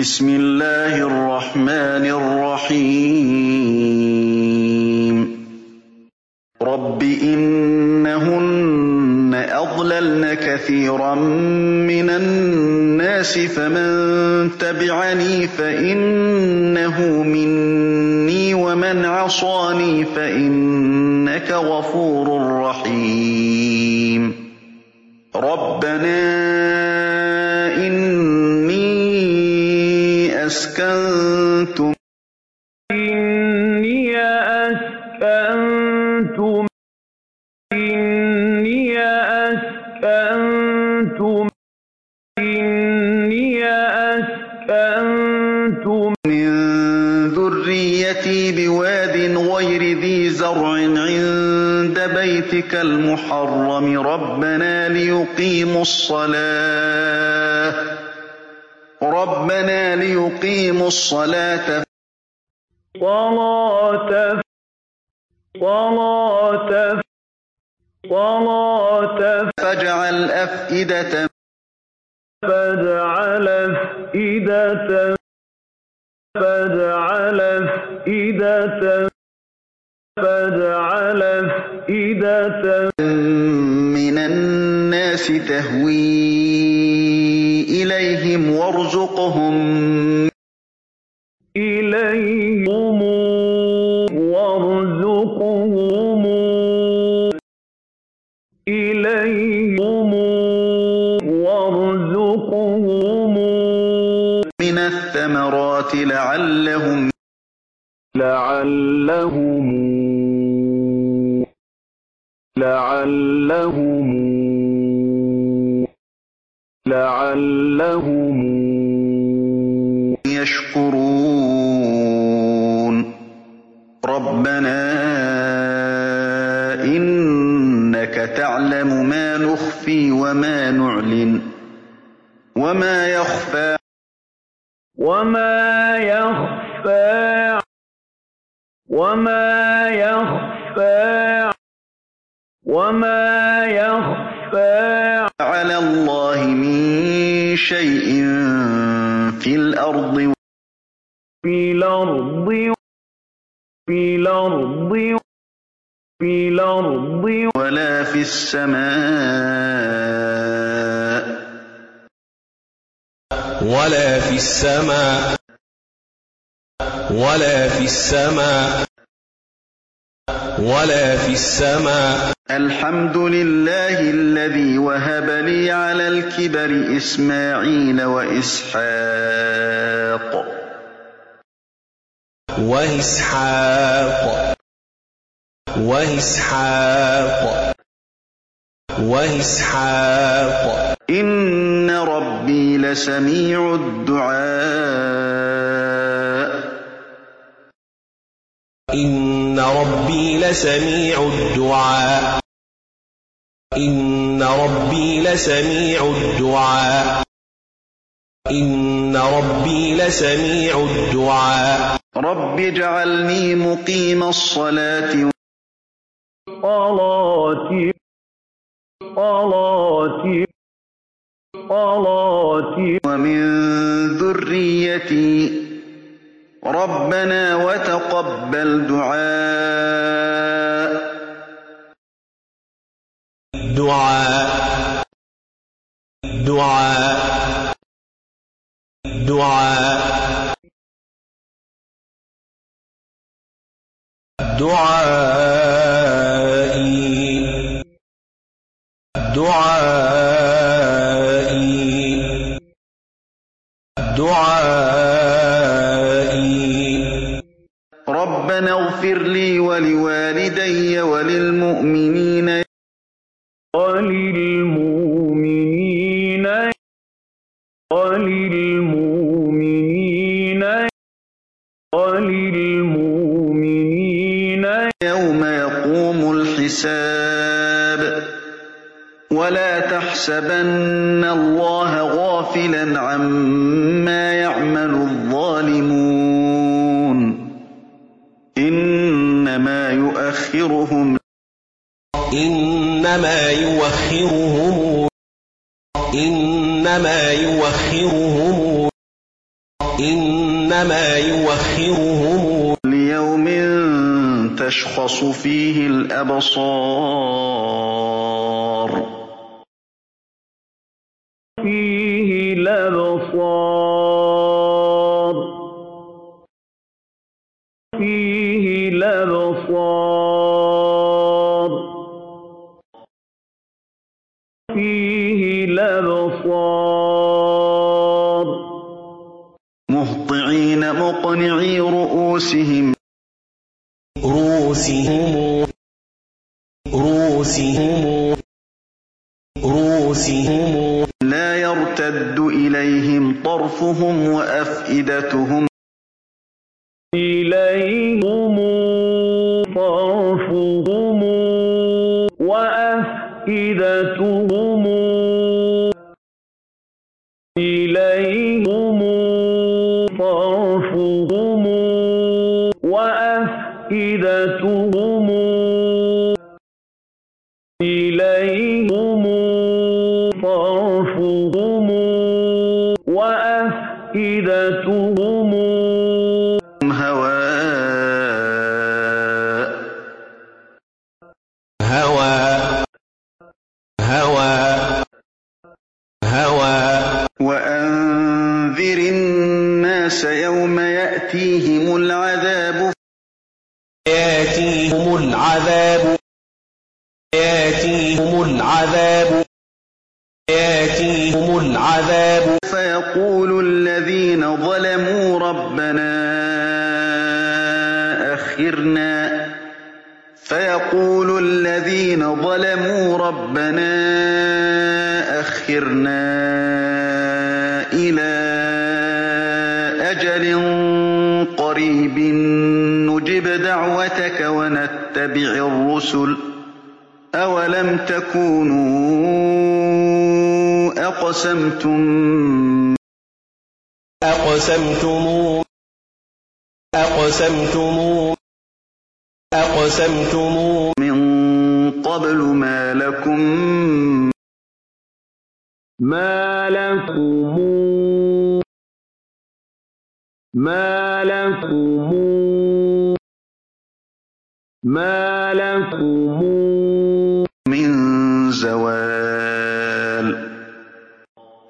بسم الله الرحمن الرحيم رب إنهن أضللن كثيرا من الناس فمن تبعني فإنه مني ومن عصاني فإنك غفور رحيم ربنا إني أسكنت من ذريتي بواد غير ذي زرع عند بيتك المحرم ربنا ليقيموا الصلاة فاجعل أفئدة من الناس تهوي إليهم وارزقهم من الثمرات لعلهم يشكرون ربنا إنك تعلم ما نخفي وما نعلن وما يخفى على الله من شيء في الأرض ولا في السماء الحمد لله الذي وهب لي على الكبر إسماعيل وإسحاق إن ربي لسميع الدعاء رب اجعلني مقيم الصلاة ومن ذريتي ربنا وتقبل دعاء ربنا اغفر لي ولوالدي وللمؤمنين يوم يقوم الحساب ولا تحسبن الله غافلا عما يعمل الظالمون إنما يؤخرهم إنما يوخرهم ليوم تشخص فيه الأبصار فيه الأبصار فيه الأبصار فيه الأبصار مهطعين مقنعي رؤوسهم لا يرتد إليهم طرفهم وأفئدتهم إليهم طرفهم وأفئدتهم إليهم طرفهم وأفئدتهم إليهم طرفهم وأفئدتهم هواء وأنذر الناس يوم يأتيهم العذاب فيقول الذين ظلموا ربنا أخرنا إلى أجل قريب نجب دعوتك ونتبع الرسل أولم تكونوا أقسمتم من قبل ما لكم